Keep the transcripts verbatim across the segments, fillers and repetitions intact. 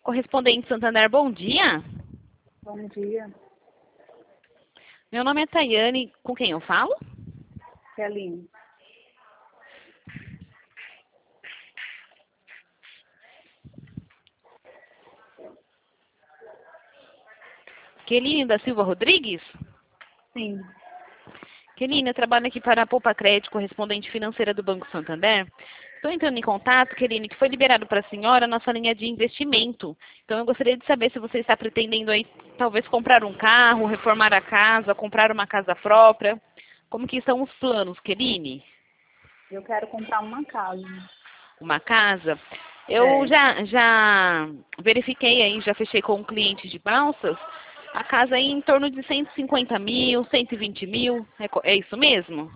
Correspondente Santander, bom dia. Bom dia, Meu nome é Tayane, com quem eu falo? Keline. Keline da Silva Rodrigues? Sim, Keline, eu trabalho aqui para a Poupa Crédito, correspondente financeira do Banco Santander. Estou entrando em contato, Keline, que foi liberado para a senhora a nossa linha de investimento. Então, eu gostaria de saber se você está pretendendo aí, talvez, comprar um carro, reformar a casa, comprar uma casa própria. Como que estão os planos, Keline? eu quero comprar uma casa. Uma casa? Eu É, já, já verifiquei aí, já fechei com um cliente de balsas, a casa aí em torno de cento e cinquenta mil, cento e vinte mil, é, co- é isso mesmo?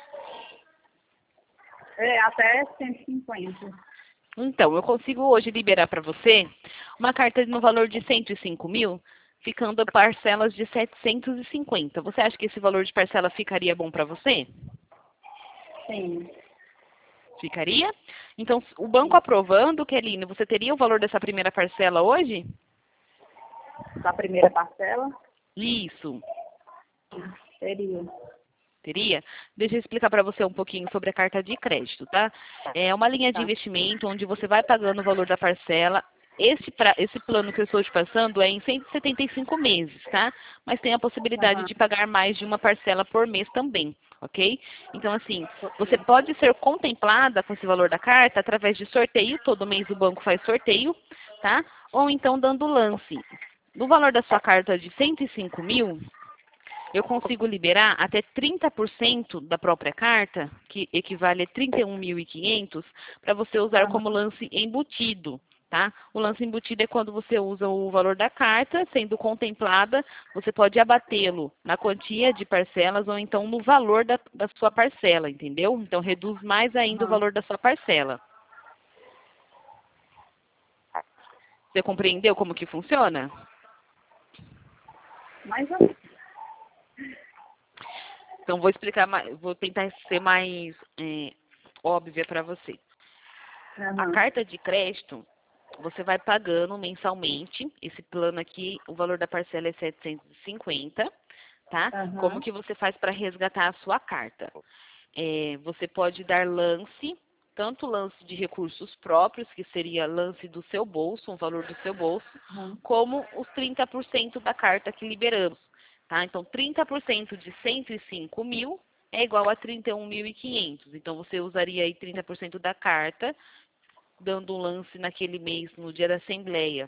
é até cento e cinquenta. Então, eu consigo hoje liberar para você uma carta no valor de cento e cinco mil, ficando a parcelas de setecentos e cinquenta. Você acha que esse valor de parcela ficaria bom para você? Sim, Ficaria? Então, o banco sim. aprovando, Keline, você teria o valor dessa primeira parcela hoje? Da primeira parcela, Isso. seria. Teria? Deixa eu explicar para você um pouquinho sobre a carta de crédito, tá? É uma linha de Tá. investimento onde você vai pagando o valor da parcela. Esse, pra, esse plano que eu estou te passando é em cento e setenta e cinco meses, tá? Mas tem a possibilidade Aham. de pagar mais de uma parcela por mês também, ok? Então, assim, você pode ser contemplada com esse valor da carta através de sorteio, todo mês o banco faz sorteio, tá? Ou então dando lance. No valor da sua carta de cento e cinco mil, eu consigo liberar até trinta por cento da própria carta, que equivale a trinta e um mil e quinhentos, para você usar Aham. como lance embutido, tá? O lance embutido é quando você usa o valor da carta, sendo contemplada, você pode abatê-lo na quantia de parcelas ou então no valor da, da sua parcela, entendeu? Então reduz mais ainda o Aham. valor da sua parcela. Você compreendeu como que funciona? Mais ou menos. Então vou explicar mais, vou tentar ser mais é, óbvia para você. A Aham. carta de crédito, você vai pagando mensalmente. Esse plano aqui, o valor da parcela é setecentos e cinquenta, tá? Como Aham. que você faz para resgatar a sua carta? É, você pode dar lance, tanto lance de recursos próprios, que seria lance do seu bolso, um valor do seu bolso, Aham. como os trinta por cento da carta que liberamos, tá? Então, trinta por cento de cento e cinco mil é igual a trinta e um mil e quinhentos. Então, você usaria aí trinta por cento da carta, dando um lance naquele mês, no dia da assembleia,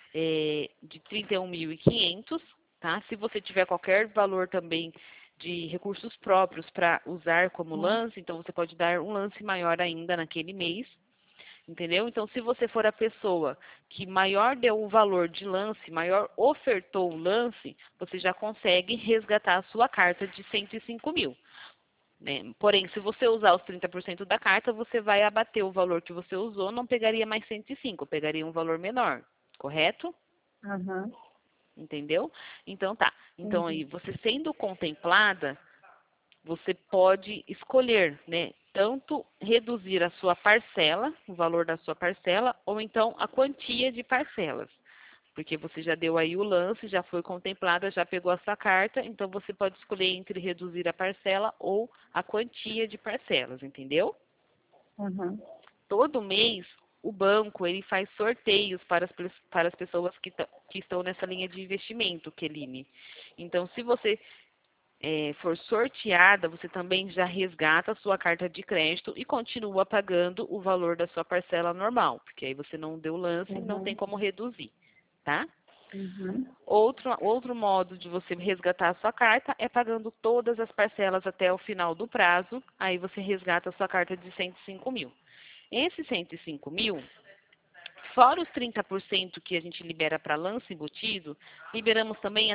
é, de trinta e um mil e quinhentos, tá? Se você tiver qualquer valor também de recursos próprios para usar como Aham. lance, então você pode dar um lance maior ainda naquele mês, entendeu? Então, se você for a pessoa que maior deu o valor de lance, maior ofertou o lance, você já consegue resgatar a sua carta de cento e cinco mil. Né? Porém, se você usar os trinta por cento da carta, você vai abater o valor que você usou, não pegaria mais cento e cinco, pegaria um valor menor, correto? Aham. Entendeu? Então tá. Então Entendi. aí, você sendo contemplada, você pode escolher, né? Tanto reduzir a sua parcela, o valor da sua parcela, ou então a quantia de parcelas. Porque você já deu aí o lance, já foi contemplada, já pegou a sua carta, então você pode escolher entre reduzir a parcela ou a quantia de parcelas, entendeu? Aham. Todo mês o banco ele faz sorteios para as, pe- para as pessoas que, ta- que estão nessa linha de investimento, Keline. Então, se você eh, for sorteada, você também já resgata a sua carta de crédito e continua pagando o valor da sua parcela normal, porque aí você não deu lance e não tem Aham. como reduzir, tá? Uhum. Outro, outro modo de você resgatar a sua carta é pagando todas as parcelas até o final do prazo, aí você resgata a sua carta de cento e cinco mil. Esses cento e cinco mil, fora os trinta por cento que a gente libera para lance embutido, liberamos também